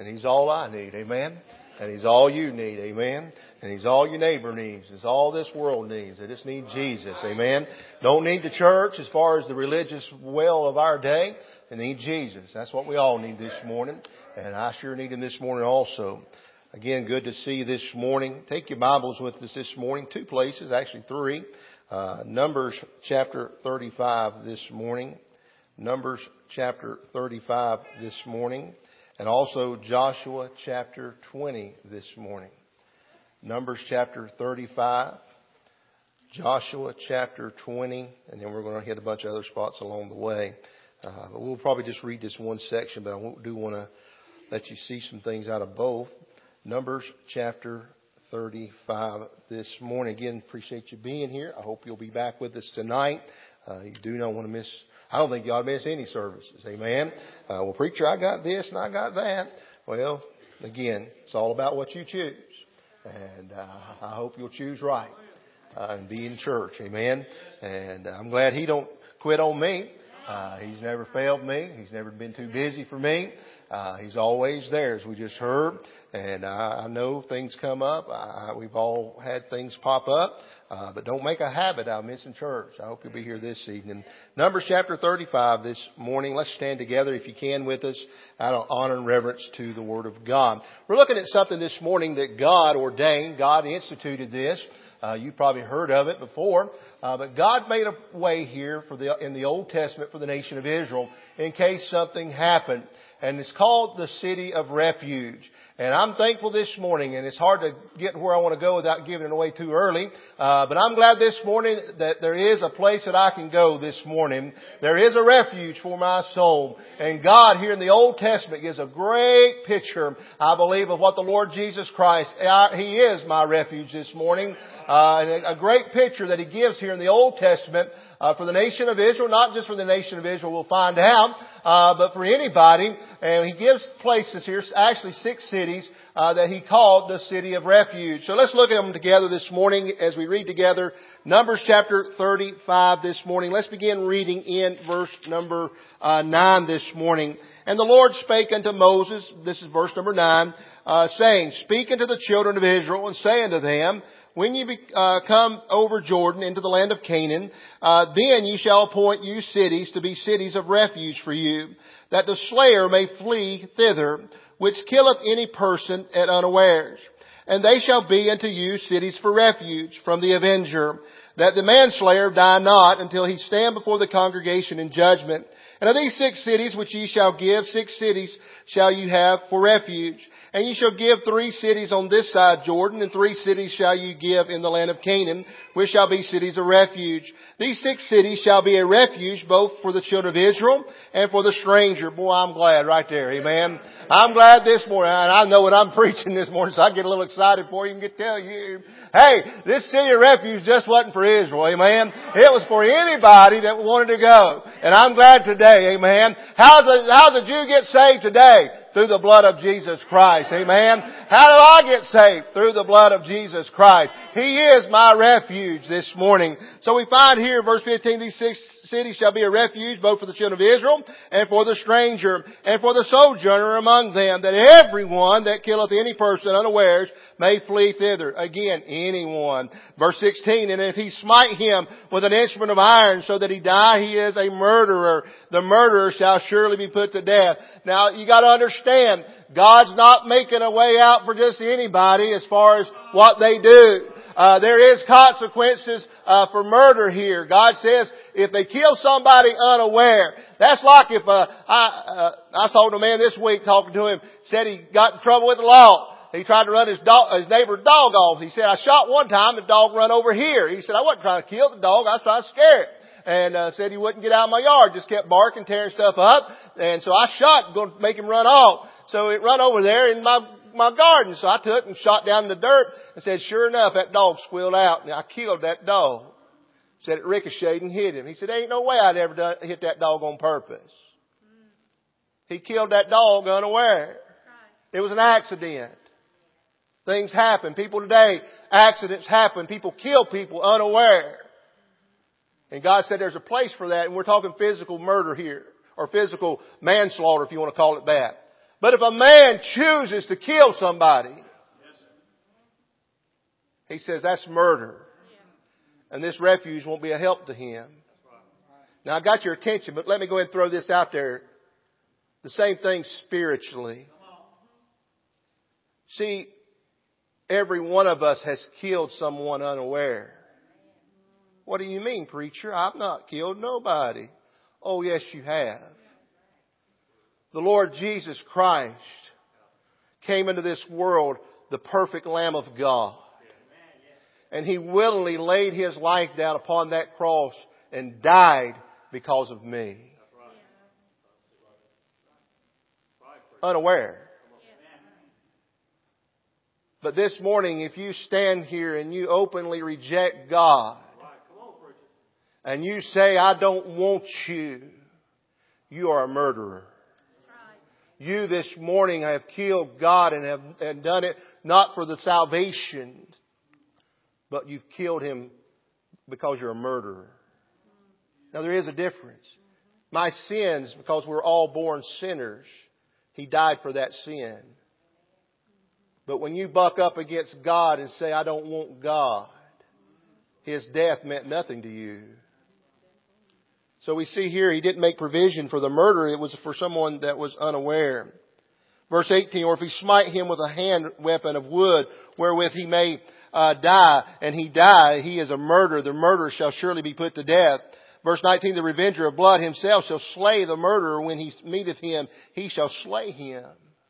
And He's all I need. Amen. And He's all you need. Amen. And He's all your neighbor needs. It's all this world needs. They just need Jesus. Amen. Don't need the church as far as the religious well of our day. They need Jesus. That's what we all need this morning. And I sure need Him this morning also. Again, good to see you this morning. Take your Bibles with us this morning. 2 places, actually 3. Numbers chapter 35 this morning. Numbers chapter 35 this morning. And also Joshua chapter 20 this morning. Numbers chapter 35. Joshua chapter 20. And then we're going to hit a bunch of other spots along the way. But we'll probably just read this one section, but I do want to let you see some things out of both. Numbers chapter 35 this morning. Again, appreciate you being here. I hope you'll be back with us tonight. You do not want to miss, I don't think you ought to miss any services. Amen. Well, preacher, I got this and I got that. Well, again, it's all about what you choose. And I hope you'll choose right and be in church. Amen. And I'm glad He don't quit on me. He's never failed me. He's never been too busy for me. He's always there, as we just heard. And I know things come up. We've all had things pop up. But don't make a habit out of missing church. I hope you'll be here this evening. Numbers chapter 35 this morning. Let's stand together if you can with us out of honor and reverence to the Word of God. We're looking at something this morning that God ordained. God instituted this. You've probably heard of it before. But God made a way here in the Old Testament for the nation of Israel in case something happened. And it's called the City of Refuge. And I'm thankful this morning, and it's hard to get where I want to go without giving it away too early. But I'm glad this morning that there is a place that I can go this morning. There is a refuge for my soul. And God here in the Old Testament gives a great picture, I believe, of what the Lord Jesus Christ, He is my refuge this morning. And a great picture that He gives here in the Old Testament for the nation of Israel, not just for the nation of Israel, we'll find out, but for anybody. And He gives places here, actually 6 cities, that He called the City of Refuge. So let's look at them together this morning as we read together Numbers chapter 35 this morning. Let's begin reading in verse number 9 this morning. And the Lord spake unto Moses, this is verse number 9, saying, Speak unto the children of Israel, and say unto them, When ye come over Jordan into the land of Canaan, then ye shall appoint you cities to be cities of refuge for you, that the slayer may flee thither, which killeth any person at unawares. And they shall be unto you cities for refuge from the avenger, that the manslayer die not until he stand before the congregation in judgment. And of these 6 cities which ye shall give, 6 cities shall you have for refuge. And ye shall give 3 cities on this side Jordan, and 3 cities shall you give in the land of Canaan, which shall be cities of refuge. These 6 cities shall be a refuge both for the children of Israel and for the stranger. Boy, I'm glad right there. Amen. I'm glad this morning, and I know what I'm preaching this morning, so I get a little excited for you and get to tell you, hey, this city of refuge just wasn't for Israel. Amen. It was for anybody that wanted to go. And I'm glad today. Amen. How's a Jew get saved today? Through the blood of Jesus Christ. Amen. How do I get saved? Through the blood of Jesus Christ. He is my refuge this morning. So we find here, verse 15, these 6 cities shall be a refuge both for the children of Israel and for the stranger and for the sojourner among them, that everyone that killeth any person unawares may flee thither. Again, anyone. Verse 16, and if he smite him with an instrument of iron so that he die, he is a murderer. The murderer shall surely be put to death. Now, you got to understand, God's not making a way out for just anybody as far as what they do. There is consequences for murder here. God says if they kill somebody unaware, that's like if I told a man this week talking to him, said he got in trouble with the law. He tried to run his neighbor's dog off. He said, I shot one time, the dog run over here. He said, I wasn't trying to kill the dog, I was trying to scare it. And said he wouldn't get out of my yard, just kept barking, tearing stuff up. And so I shot, going to make him run off. So it run over there in my garden. So I took and shot down in the dirt and said, sure enough, that dog squealed out. And I killed that dog. Said it ricocheted and hit him. He said, ain't no way I'd ever hit that dog on purpose. He killed that dog unaware. It was an accident. Things happen. People today, accidents happen. People kill people unaware. And God said there's a place for that. And we're talking physical murder here. Or physical manslaughter, if you want to call it that. But if a man chooses to kill somebody, he says that's murder. And this refuge won't be a help to him. Now I got your attention, but let me go ahead and throw this out there. The same thing spiritually. See, every one of us has killed someone unaware. What do you mean, preacher? I've not killed nobody. Oh, yes, you have. The Lord Jesus Christ came into this world, the perfect Lamb of God. And He willingly laid His life down upon that cross and died because of me. Unaware. But this morning, if you stand here and you openly reject God, and you say, I don't want you, you are a murderer. You this morning have killed God and done it not for the salvation, but you've killed Him because you're a murderer. Now there is a difference. My sins, because we're all born sinners, He died for that sin. But when you buck up against God and say, I don't want God, His death meant nothing to you. So we see here He didn't make provision for the murder. It was for someone that was unaware. Verse 18, or if he smite him with a hand weapon of wood wherewith he may die, and he die, he is a murderer. The murderer shall surely be put to death. Verse 19, the revenger of blood himself shall slay the murderer. When he meeteth him, he shall slay him.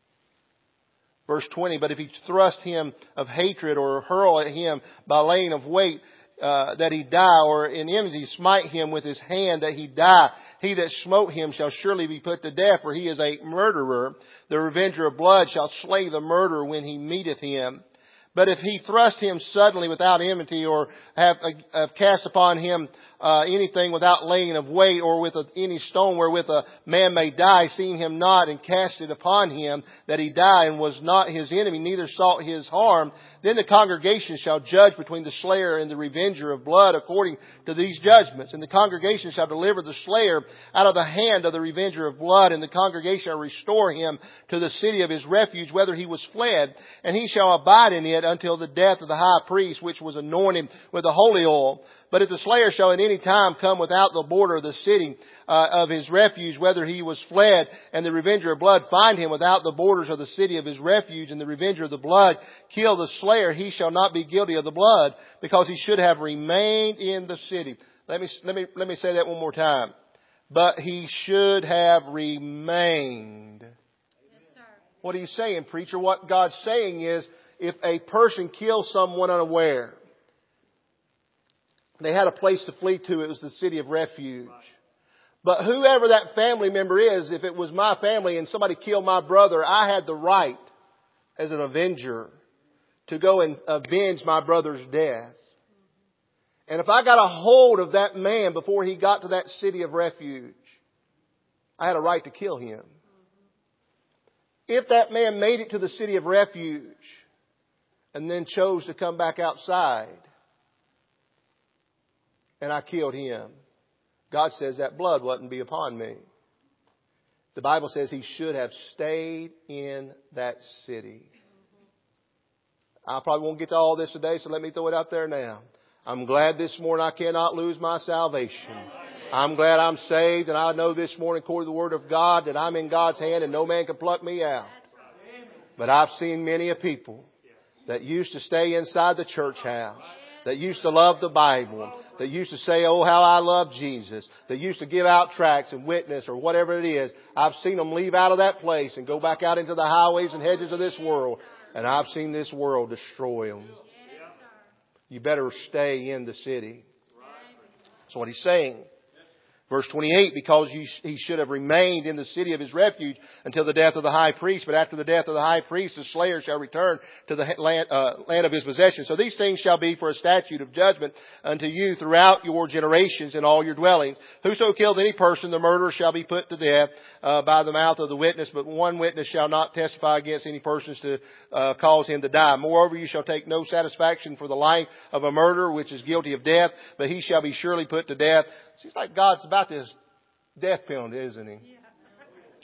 Verse 20, but if he thrust him of hatred or hurl at him by laying of weight, that he die, or in enmity smite him with his hand that he die, he that smote him shall surely be put to death, for he is a murderer. The revenger of blood shall slay the murderer when he meeteth him. But if he thrust him suddenly without enmity, or have cast upon him anything without laying of weight, or with any stone wherewith a man may die, seeing him not, and cast it upon him that he die, and was not his enemy, neither sought his harm, then the congregation shall judge between the slayer and the revenger of blood according to these judgments. And the congregation shall deliver the slayer out of the hand of the revenger of blood, and the congregation shall restore him to the city of his refuge, whether he was fled, and he shall abide in it until the death of the high priest, which was anointed with the holy oil. But if the slayer shall at any time come without the border of the city of his refuge, whether he was fled, and the revenger of blood find him without the borders of the city of his refuge, and the revenger of the blood kill the slayer, he shall not be guilty of the blood, because he should have remained in the city. Let me say that one more time. But he should have remained. Yes, sir. What are you saying, preacher? What God's saying is, if a person kills someone unaware, they had a place to flee to. It was the city of refuge. But whoever that family member is, if it was my family and somebody killed my brother, I had the right as an avenger to go and avenge my brother's death. And if I got a hold of that man before he got to that city of refuge, I had a right to kill him. If that man made it to the city of refuge and then chose to come back outside, and I killed him, God says that blood wouldn't be upon me. The Bible says he should have stayed in that city. I probably won't get to all this today, so let me throw it out there now. I'm glad this morning I cannot lose my salvation. I'm glad I'm saved, and I know this morning, according to the Word of God, that I'm in God's hand and no man can pluck me out. But I've seen many a people that used to stay inside the church house, that used to love the Bible, that used to say, oh, how I love Jesus, that used to give out tracts and witness or whatever it is. I've seen them leave out of that place and go back out into the highways and hedges of this world. And I've seen this world destroy them. You better stay in the city. That's what he's saying. Verse 28, because he should have remained in the city of his refuge until the death of the high priest. But after the death of the high priest, the slayer shall return to the land of his possession. So these things shall be for a statute of judgment unto you throughout your generations in all your dwellings. Whoso killed any person, the murderer shall be put to death by the mouth of the witness. But one witness shall not testify against any persons to cause him to die. Moreover, you shall take no satisfaction for the life of a murderer which is guilty of death, but he shall be surely put to death. Seems like God's about this death penalty, isn't he?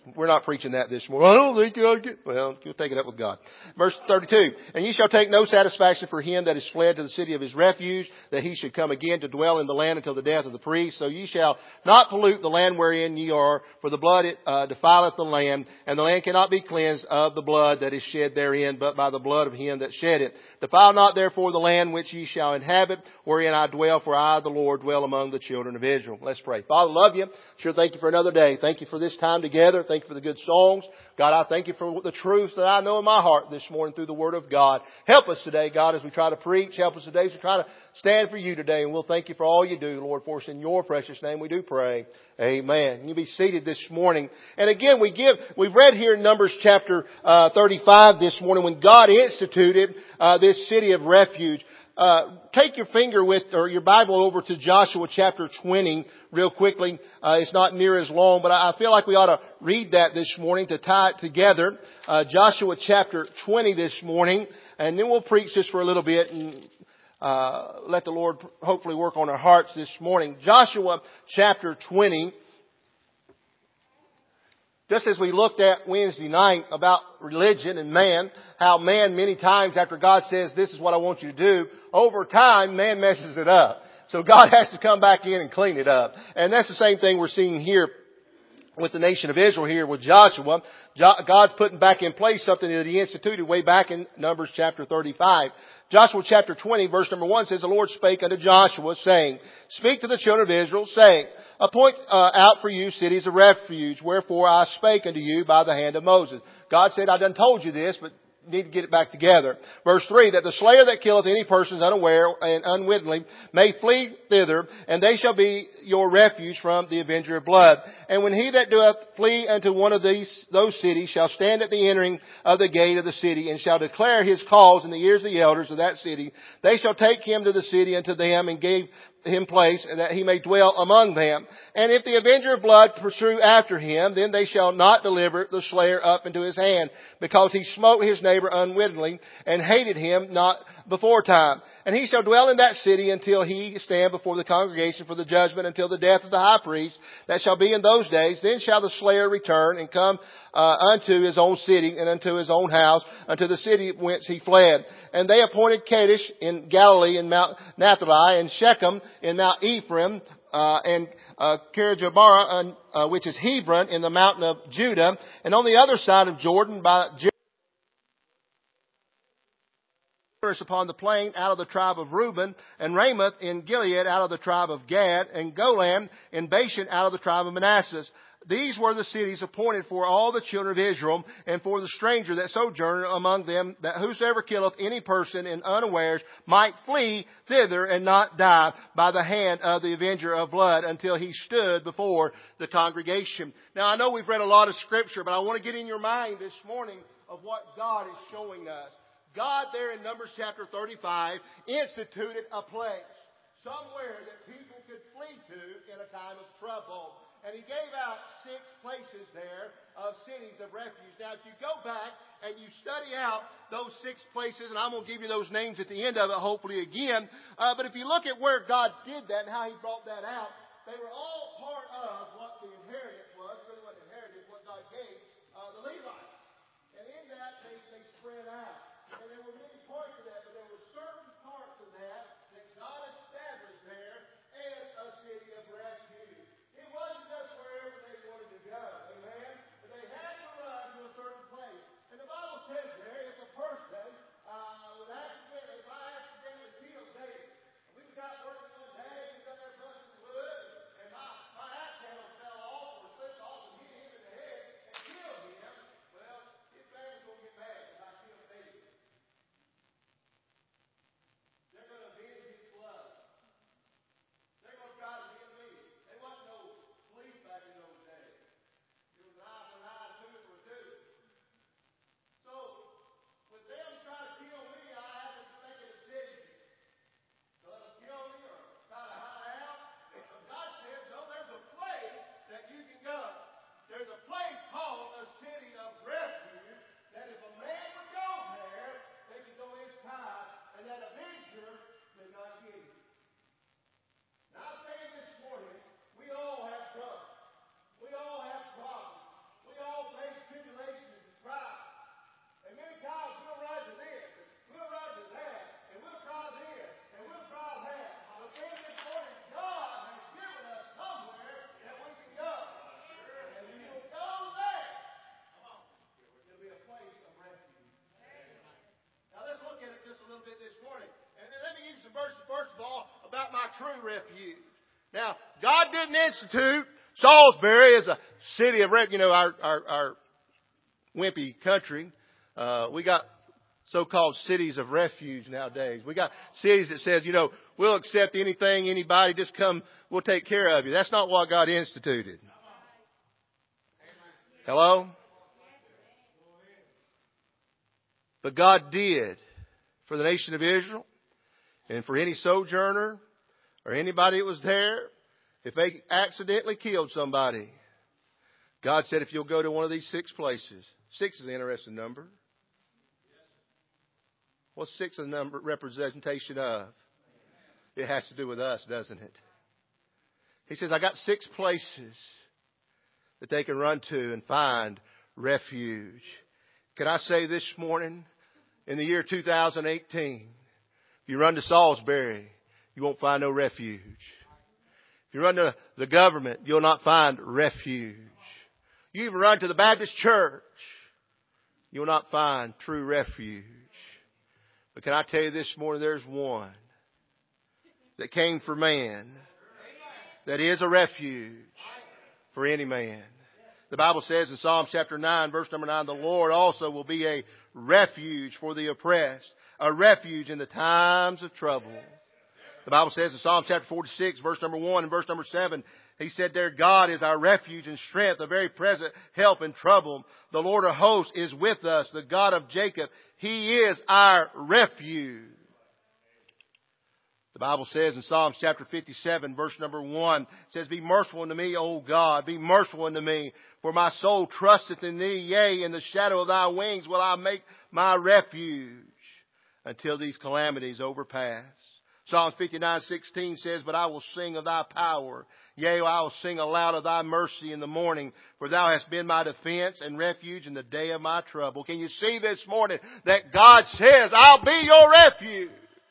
We're not preaching that this morning. I don't think you'll get, well, you'll take it up with God. Verse 32. And ye shall take no satisfaction for him that is fled to the city of his refuge, that he should come again to dwell in the land until the death of the priest. So ye shall not pollute the land wherein ye are, for the blood defileth the land, and the land cannot be cleansed of the blood that is shed therein, but by the blood of him that shed it. Defile not therefore the land which ye shall inhabit, wherein I dwell, for I, the Lord, dwell among the children of Israel. Let's pray. Father, love you. Sure, thank you for another day. Thank you for this time together. Thank you for the good songs. God, I thank you for the truth that I know in my heart this morning through the Word of God. Help us today, God, as we try to preach. Help us today as we try to stand for you today. And we'll thank you for all you do, Lord, for us in your precious name we do pray. Amen. You be seated this morning. And again, we've read here in Numbers chapter 35 this morning when God instituted this city of refuge. Take your finger or your Bible over to Joshua chapter 20 real quickly. It's not near as long, but I feel like we ought to read that this morning to tie it together. Joshua chapter 20 this morning, and then we'll preach just for a little bit and let the Lord hopefully work on our hearts this morning. Joshua chapter 20. Just as we looked at Wednesday night about religion and man, how man many times after God says, this is what I want you to do, over time man messes it up. So God has to come back in and clean it up. And that's the same thing we're seeing here with the nation of Israel here with Joshua. God's putting back in place something that He instituted way back in Numbers chapter 35. Joshua chapter 20 verse number 1 says, the Lord spake unto Joshua, saying, speak to the children of Israel, saying, appoint out for you cities of refuge, wherefore I spake unto you by the hand of Moses. God said, I done told you this, but need to get it back together. Verse 3, that the slayer that killeth any person unaware and unwittingly may flee thither, and they shall be your refuge from the avenger of blood. And when he that doeth flee unto one of those cities shall stand at the entering of the gate of the city, and shall declare his cause in the ears of the elders of that city, they shall take him to the city unto them, and give him place, and that he may dwell among them. And if the avenger of blood pursue after him, then they shall not deliver the slayer up into his hand, because he smote his neighbor unwittingly, and hated him not before time. And he shall dwell in that city until he stand before the congregation for the judgment, until the death of the high priest that shall be in those days. Then shall the slayer return and come unto his own city and unto his own house, unto the city whence he fled. And they appointed Kadesh in Galilee in Mount Naphtali, and Shechem in Mount Ephraim, and Kirjabara, which is Hebron, in the mountain of Judah, and on the other side of Jordan by upon the plain out of the tribe of Reuben, and Ramoth in Gilead out of the tribe of Gad, and Golan in Bashan out of the tribe of Manasseh. These were the cities appointed for all the children of Israel, and for the stranger that sojourner among them, that whosoever killeth any person in unawares might flee thither and not die by the hand of the avenger of blood, until he stood before the congregation. Now I know we've read a lot of scripture, but I want to get in your mind this morning of what God is showing us. God there in Numbers chapter 35 instituted a place, somewhere that people could flee to in a time of trouble. And He gave out 6 places there of cities of refuge. Now if you go back and you study out those 6 places, and I'm going to give you those names at the end of it hopefully again, but if you look at where God did that and how He brought that out, they were all part of what the inheritance was, really what inheritance, what God gave the Levites. And in that they spread out. And there were many parts of that, but there were certain parts of that God established there as a city of refuge. It wasn't just wherever they wanted to go, amen? But they had to run to a certain place. And the Bible says there, if a person would accidentally, if I accidentally killed David, we was out working one day, we got there busting wood, and my refuge. Now, God didn't institute Salisbury as a city of refuge. You know, our wimpy country, we got so-called cities of refuge nowadays. We got cities that says, you know, we'll accept anything, anybody, just come, we'll take care of you. That's not what God instituted. Hello? But God did for the nation of Israel and for any sojourner or anybody that was there. If they accidentally killed somebody, God said, if you'll go to one of these 6 places. 6 is an interesting number. What's 6 a number representation of? It has to do with us, doesn't it? He says, I got 6 places that they can run to and find refuge. Can I say this morning, in the year 2018, if you run to Salisbury, you won't find no refuge. If you run to the government, you'll not find refuge. You even run to the Baptist church, you'll not find true refuge. But can I tell you this morning, there's one that came for man that is a refuge for any man. The Bible says in Psalm chapter 9, verse number 9, the Lord also will be a refuge for the oppressed, a refuge in the times of trouble. The Bible says in Psalm chapter 46, verse number 1 and verse number 7, He said there, God is our refuge and strength, a very present help in trouble. The Lord of hosts is with us, the God of Jacob. He is our refuge. The Bible says in Psalms chapter 57, verse number 1, it says, Be merciful unto me, O God, be merciful unto me, for my soul trusteth in thee, yea, in the shadow of thy wings will I make my refuge until these calamities overpass. Psalms 59:16 says, But I will sing of thy power, yea, I will sing aloud of thy mercy in the morning, for thou hast been my defense and refuge in the day of my trouble. Can you see this morning that God says, I'll be your refuge?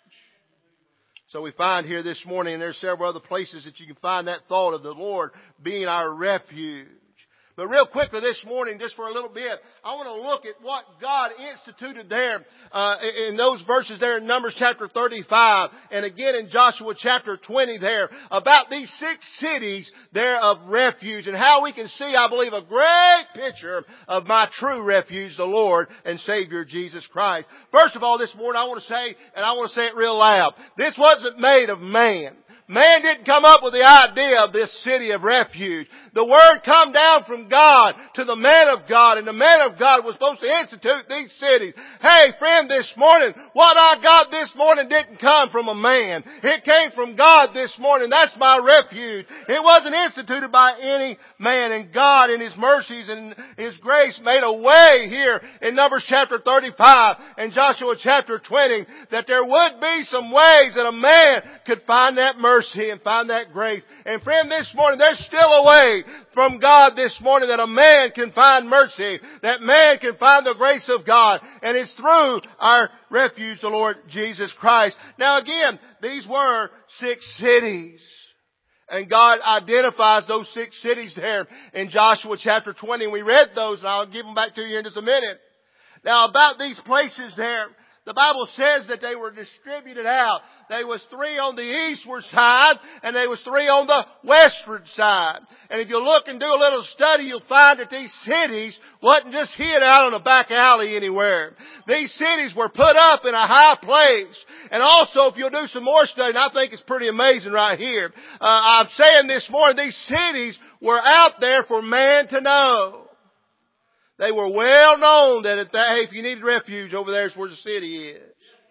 So we find here this morning, and there's several other places that you can find that thought of the Lord being our refuge. But real quickly this morning, just for a little bit, I want to look at what God instituted there in those verses there in Numbers chapter 35 and again in Joshua chapter 20 there about these 6 cities there of refuge and how we can see, I believe, a great picture of my true refuge, the Lord and Savior Jesus Christ. First of all, this morning I want to say, and I want to say it real loud, this wasn't made of man. Man didn't come up with the idea of this city of refuge. The word come down from God to the man of God, and the man of God was supposed to institute these cities. Hey, friend, this morning, what I got this morning didn't come from a man. It came from God this morning. That's my refuge. It wasn't instituted by any man, and God in His mercies and His grace made a way here in Numbers chapter 35 and Joshua chapter 20 that there would be some ways that a man could find that mercy and find that grace. And friend, this morning, there's still a way from God this morning that a man can find mercy, that man can find the grace of God, and it's through our refuge, the Lord Jesus Christ. Now again, these were 6 cities. And God identifies those 6 cities there in Joshua chapter 20. And we read those, and I'll give them back to you in just a minute. Now about these places there, the Bible says that they were distributed out. There was 3 on the eastward side, and there was 3 on the westward side. And if you look and do a little study, you'll find that these cities wasn't just hid out on a back alley anywhere. These cities were put up in a high place. And also, if you'll do some more study, and I think it's pretty amazing right here, I'm saying this morning, these cities were out there for man to know. They were well known that if you needed refuge, over there is where the city is.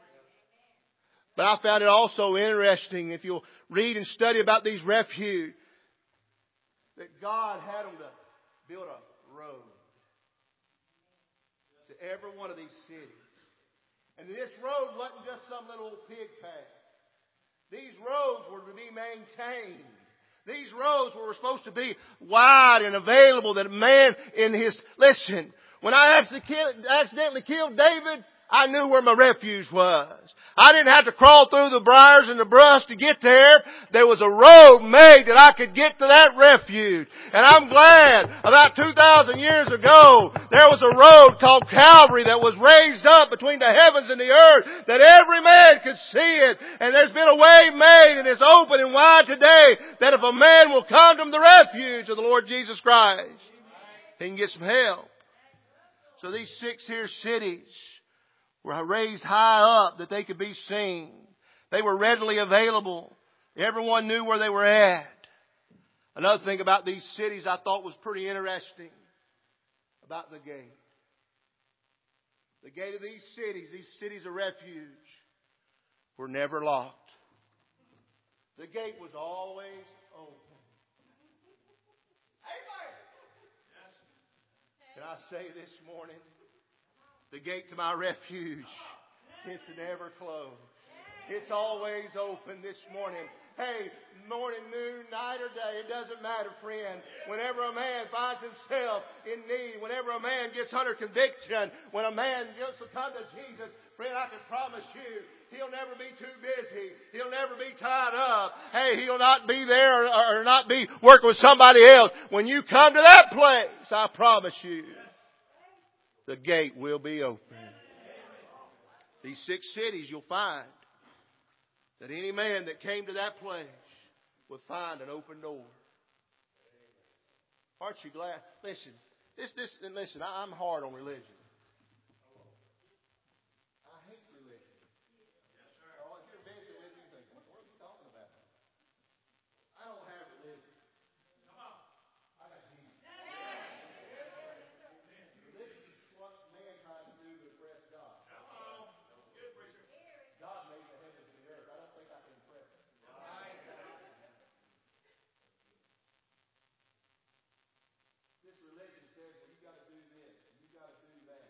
But I found it also interesting, if you'll read and study about these refuge, that God had them to build a road to every one of these cities. And this road wasn't just some little old pig path. These roads were to be maintained. These roads were supposed to be wide and available that man in his... Listen, when I accidentally killed David, I knew where my refuge was. I didn't have to crawl through the briars and the brush to get there. There was a road made that I could get to that refuge. And I'm glad about 2,000 years ago, there was a road called Calvary that was raised up between the heavens and the earth that every man could see it. And there's been a way made and it's open and wide today that if a man will come to the refuge of the Lord Jesus Christ, he can get some help. So these 6 here cities were raised high up that they could be seen. They were readily available. Everyone knew where they were at. Another thing about these cities I thought was pretty interesting about the gate. The gate of these cities of refuge, were never locked. The gate was always open. Amen. Can I say this morning, the gate to my refuge, it's never closed. It's always open this morning. Hey, morning, noon, night, or day, it doesn't matter, friend. Whenever a man finds himself in need, whenever a man gets under conviction, when a man gets to come to Jesus, friend, I can promise you, he'll never be too busy. He'll never be tied up. Hey, he'll not be there or not be working with somebody else. When you come to that place, I promise you, the gate will be open. These 6 cities, you'll find that any man that came to that place would find an open door. Aren't you glad? Listen, listen. I'm hard on religion. I hate religion. Oh, if you're busy with me, you think, what are you talking about? I don't have religion. Come on. I got Jesus. Religion is what man tries to do to impress God. Come on. That's good, preacher. God made the heavens and the earth. I don't think I can impress him. This religion says, well, you got to do this and you got to do that.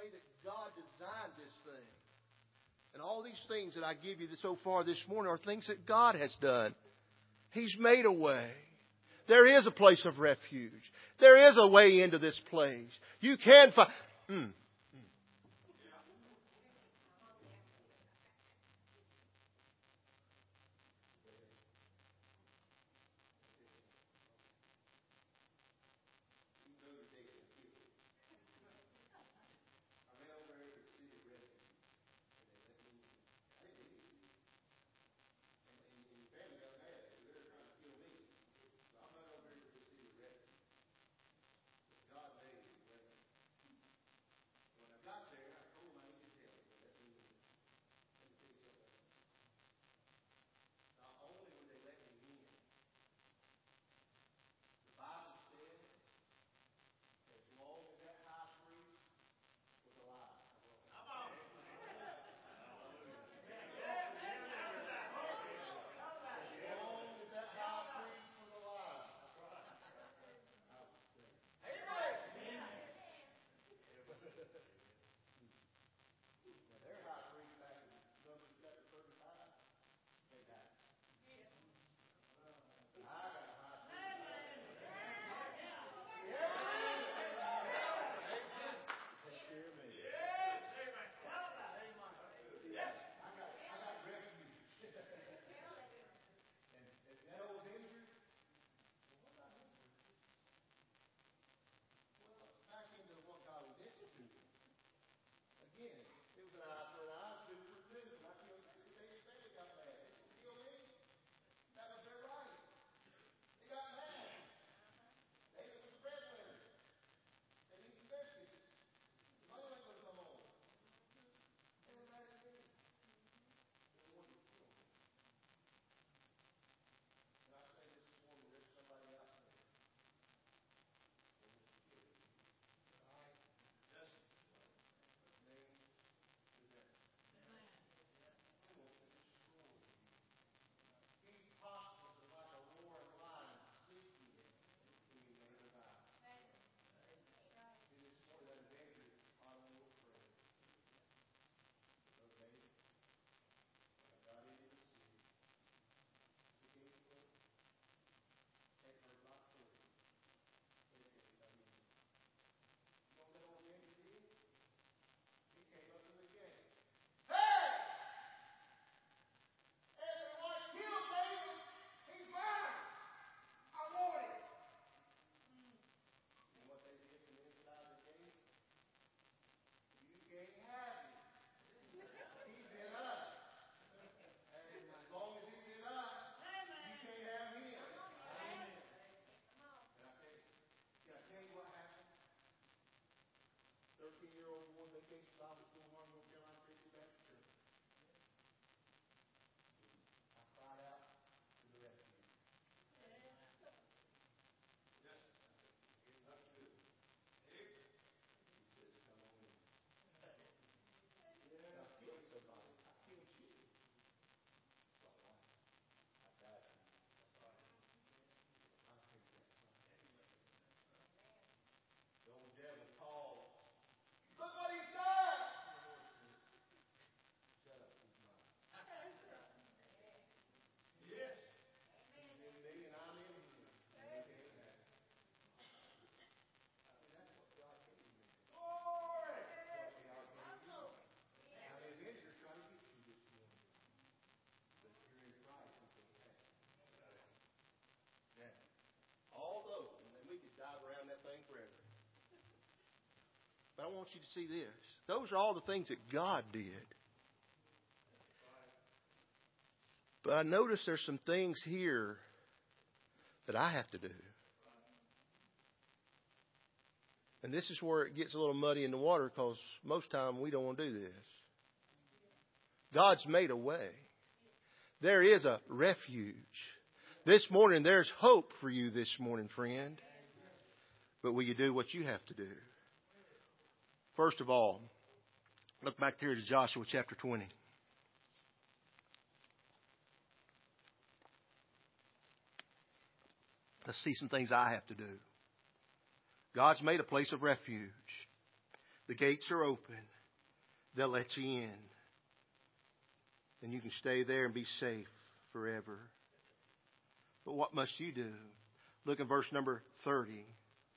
way that God designed this thing. And all these things that I give you so far this morning are things that God has done. He's made a way. There is a place of refuge. There is a way into this place. You can find... But I want you to see this. Those are all the things that God did. But I notice there's some things here that I have to do. And this is where it gets a little muddy in the water because most time we don't want to do this. God's made a way. There is a refuge. This morning there's hope for you this morning, friend. But will you do what you have to do? First of all, look back here to Joshua chapter 20. Let's see some things I have to do. God's made a place of refuge. The gates are open. They'll let you in. And you can stay there and be safe forever. But what must you do? Look at verse number 30.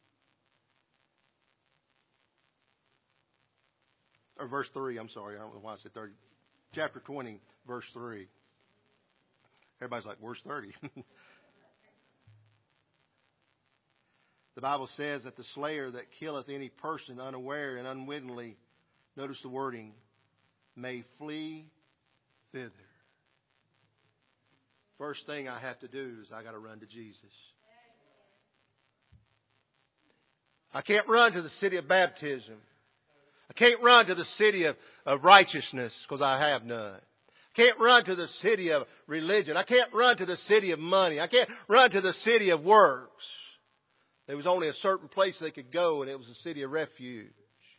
Or verse 3, I'm sorry. I don't know why I said 30. Chapter 20, verse 3. Everybody's like, where's 30? The Bible says that the slayer that killeth any person unaware and unwittingly, notice the wording, may flee thither. First thing I have to do is I got to run to Jesus. I can't run to the city of baptism. I can't run to the city of righteousness because I have none. I can't run to the city of religion. I can't run to the city of money. I can't run to the city of works. There was only a certain place they could go, and it was the city of refuge.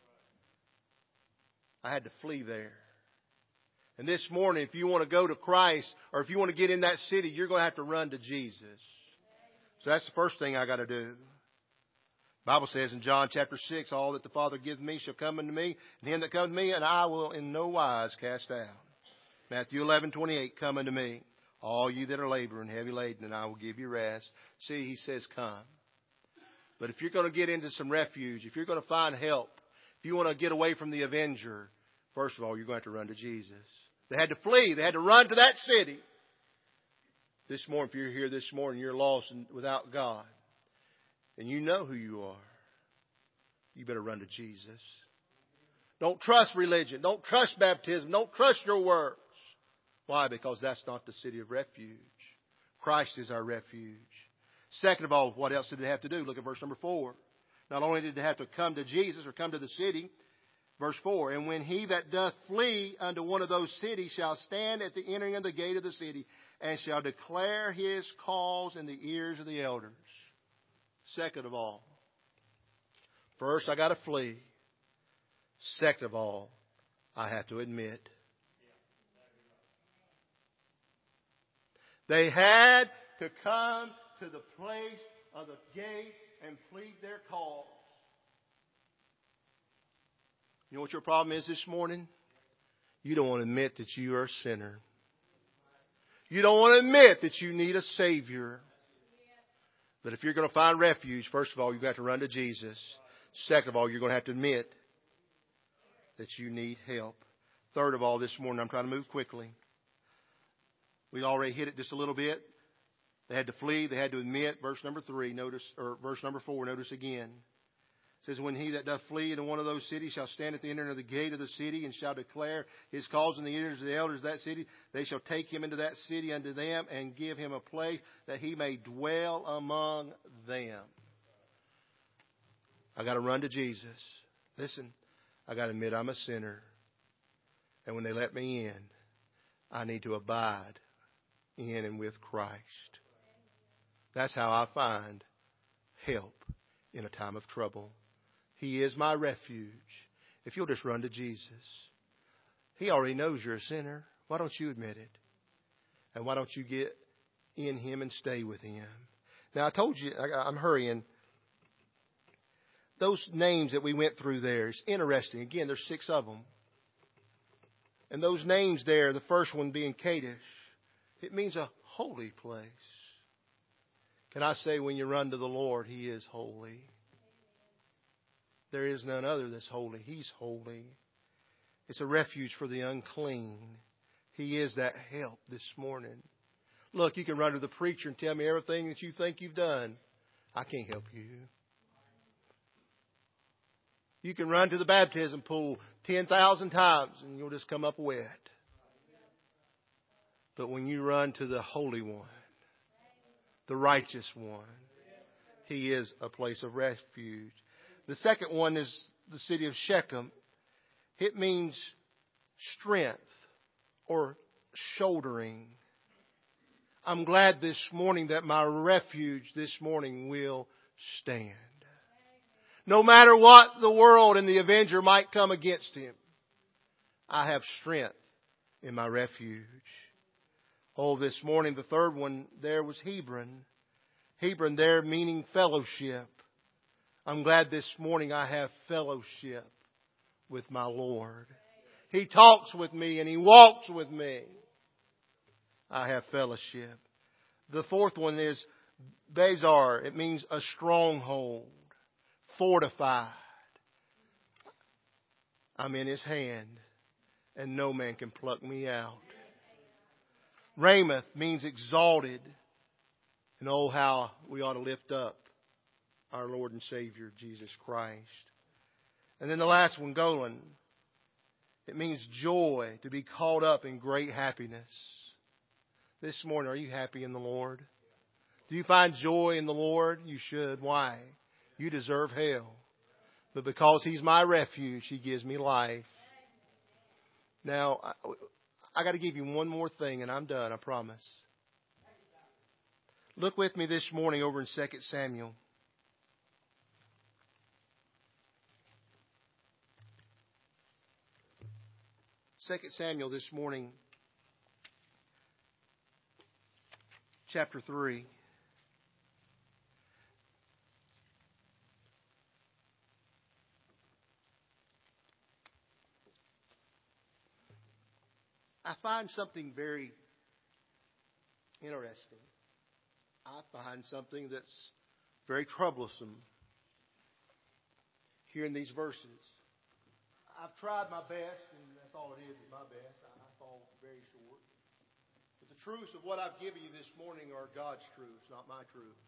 I had to flee there. And this morning, if you want to go to Christ, or if you want to get in that city, you're going to have to run to Jesus. So that's the first thing I got to do. The Bible says in John chapter 6, all that the Father gives me shall come unto me, and him that comes to me, and I will in no wise cast out. Matthew 11:28, come unto me, all you that are laboring, heavy laden, and I will give you rest. See, he says, come. But if you're going to get into some refuge, if you're going to find help, if you want to get away from the avenger, first of all, you're going to have to run to Jesus. They had to flee. They had to run to that city. This morning, if you're here this morning, you're lost and without God, and you know who you are, you better run to Jesus. Don't trust religion. Don't trust baptism. Don't trust your works. Why? Because that's not the city of refuge. Christ is our refuge. Second of all, what else did they have to do? Look at verse number 4. Not only did they have to come to Jesus or come to the city, verse 4, and when he that doth flee unto one of those cities shall stand at the entering of the gate of the city, and shall declare his cause in the ears of the elders. Second of all, first I got to flee. Second of all, I have to admit. They had to come to the place of the gate and plead their cause. You know what your problem is this morning? You don't want to admit that you are a sinner. You don't want to admit that you need a Savior. But if you're going to find refuge, first of all, you've got to run to Jesus. Second of all, you're going to have to admit that you need help. Third of all, this morning, I'm trying to move quickly. We already hit it just a little bit. They had to flee. They had to admit. Verse number 3, notice, or verse number 4, notice again. It says, when he that doth flee into one of those cities shall stand at the entering of the gate of the city and shall declare his cause in the ears of the elders of that city, they shall take him into that city unto them and give him a place that he may dwell among them. I got to run to Jesus. Listen, I got to admit I'm a sinner. And when they let me in, I need to abide in and with Christ. That's how I find help in a time of trouble. He is my refuge. If you'll just run to Jesus. He already knows you're a sinner. Why don't you admit it? And why don't you get in Him and stay with Him? Now, I told you, I'm hurrying. Those names that we went through there is interesting. Again, there's 6 of them. And those names there, the first one being Kadesh, it means a holy place. Can I say when you run to the Lord, He is holy. There is none other that's holy. He's holy. It's a refuge for the unclean. He is that help this morning. Look, you can run to the preacher and tell me everything that you think you've done. I can't help you. You can run to the baptism pool 10,000 times and you'll just come up wet. But when you run to the Holy One, the righteous one, He is a place of refuge. The second one is the city of Shechem. It means strength or shouldering. I'm glad this morning that my refuge this morning will stand. No matter what the world and the avenger might come against him, I have strength in my refuge. Oh, this morning, the third one there was Hebron. Hebron there meaning fellowship. I'm glad this morning I have fellowship with my Lord. He talks with me and He walks with me. I have fellowship. The fourth one is Bezar. It means a stronghold, fortified. I'm in His hand and no man can pluck me out. Ramoth means exalted. And oh, how we ought to lift up our Lord and Savior, Jesus Christ. And then the last one, Golan. It means joy, to be caught up in great happiness. This morning, are you happy in the Lord? Do you find joy in the Lord? You should. Why? You deserve hell. But because He's my refuge, He gives me life. Now, I got to give you one more thing and I'm done, I promise. Look with me this morning over in 2 Samuel. 2 Samuel this morning, chapter 3. I find something very interesting. I find something that's very troublesome here in these verses. I've tried my best, and that's all it is my best. I fall very short. But the truths of what I've given you this morning are God's truths, not my truths.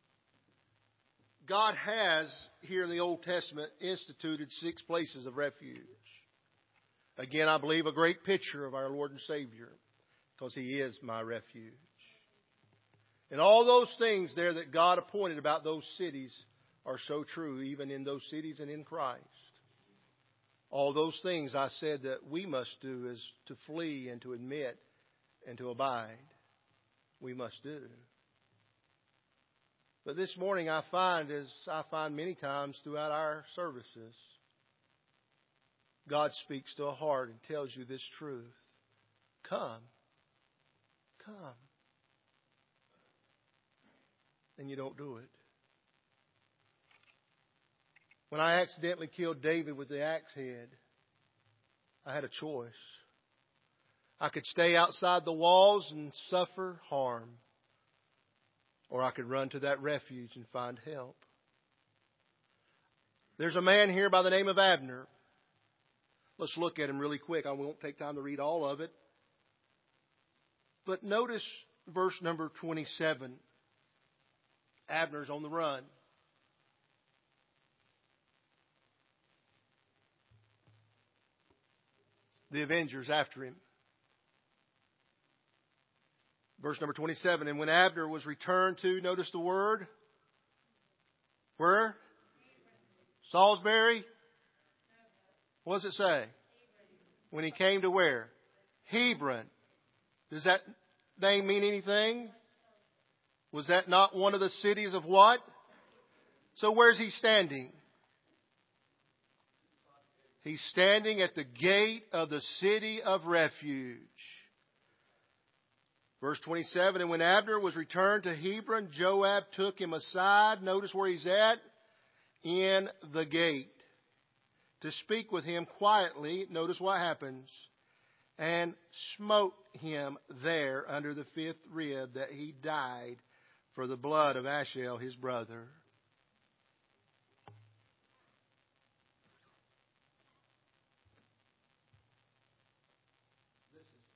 God has, here in the Old Testament, instituted 6 places of refuge. Again, I believe a great picture of our Lord and Savior, because He is my refuge. And all those things there that God appointed about those cities are so true, even in those cities and in Christ. All those things I said that we must do is to flee and to admit and to abide. We must do. But this morning I find, as I find many times throughout our services, God speaks to a heart and tells you this truth. Come. Come. And you don't do it. When I accidentally killed David with the axe head, I had a choice. I could stay outside the walls and suffer harm, or I could run to that refuge and find help. There's a man here by the name of Abner. Let's look at him really quick. I won't take time to read all of it. But notice verse number 27. Abner's on the run. The avengers after him. Verse number 27. And when Abner was returned to, notice the word. Where? Salisbury? What does it say? When he came to where? Hebron. Does that name mean anything? Was that not one of the cities of what? So where's he standing? He's standing at the gate of the city of refuge. Verse 27, and when Abner was returned to Hebron, Joab took him aside. Notice where he's at. In the gate. To speak with him quietly. Notice what happens. And smote him there under the 5th rib, that he died for the blood of Ashel his brother. This is